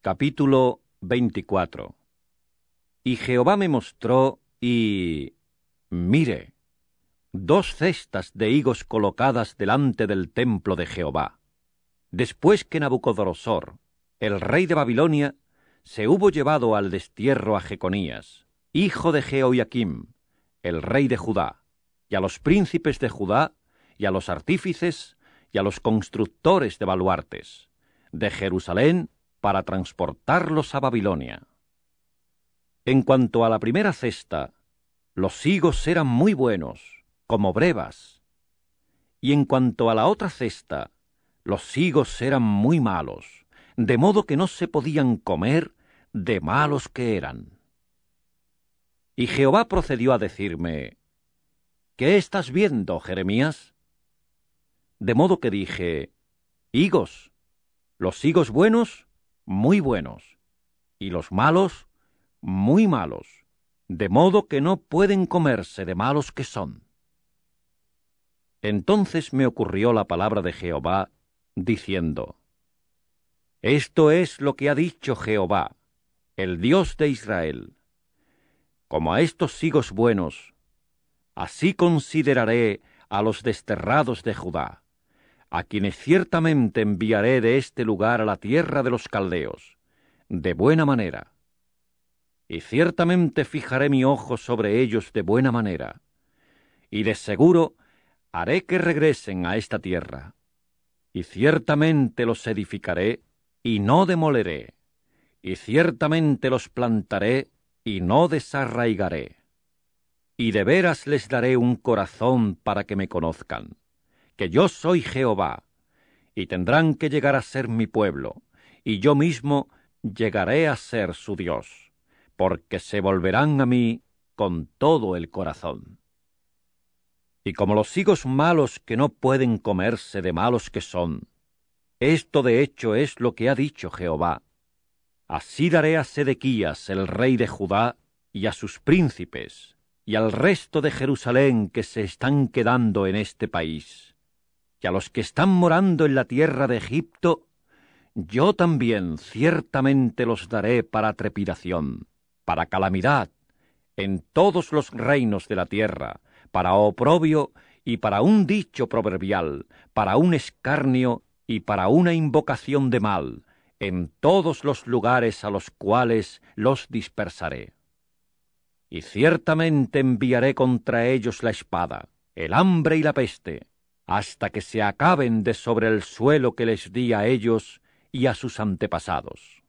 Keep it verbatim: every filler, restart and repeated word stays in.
Capítulo veinticuatro. Y Jehová me mostró, y... mire, dos cestas de higos colocadas delante del templo de Jehová, después que Nabucodonosor, el rey de Babilonia, se hubo llevado al destierro a Jeconías, hijo de Jehoiakim, el rey de Judá, y a los príncipes de Judá, y a los artífices, y a los constructores de baluartes, de Jerusalén, para transportarlos a Babilonia. En cuanto a la primera cesta, los higos eran muy buenos, como brevas, y en cuanto a la otra cesta, los higos eran muy malos, de modo que no se podían comer de malos que eran. Y Jehová procedió a decirme, ¿qué estás viendo, Jeremías? De modo que dije, higos, los higos buenos, muy buenos, y los malos, muy malos, de modo que no pueden comerse de malos que son. Entonces me ocurrió la palabra de Jehová, diciendo, esto es lo que ha dicho Jehová, el Dios de Israel. Como a estos higos buenos, así consideraré a los desterrados de Judá, a quienes ciertamente enviaré de este lugar a la tierra de los caldeos, de buena manera. Y ciertamente fijaré mi ojo sobre ellos de buena manera, y de seguro haré que regresen a esta tierra, y ciertamente los edificaré, y no demoleré, y ciertamente los plantaré, y no desarraigaré. Y de veras les daré un corazón para que me conozcan, que yo soy Jehová, y tendrán que llegar a ser mi pueblo, y yo mismo llegaré a ser su Dios, porque se volverán a mí con todo el corazón. Y como los higos malos que no pueden comerse de malos que son, esto de hecho es lo que ha dicho Jehová, así daré a Sedequías, el rey de Judá, y a sus príncipes, y al resto de Jerusalén que se están quedando en este país, y a los que están morando en la tierra de Egipto, yo también ciertamente los daré para trepidación, para calamidad, en todos los reinos de la tierra, para oprobio y para un dicho proverbial, para un escarnio y para una invocación de mal, en todos los lugares a los cuales los dispersaré. Y ciertamente enviaré contra ellos la espada, el hambre y la peste, hasta que se acaben de sobre el suelo que les di a ellos y a sus antepasados.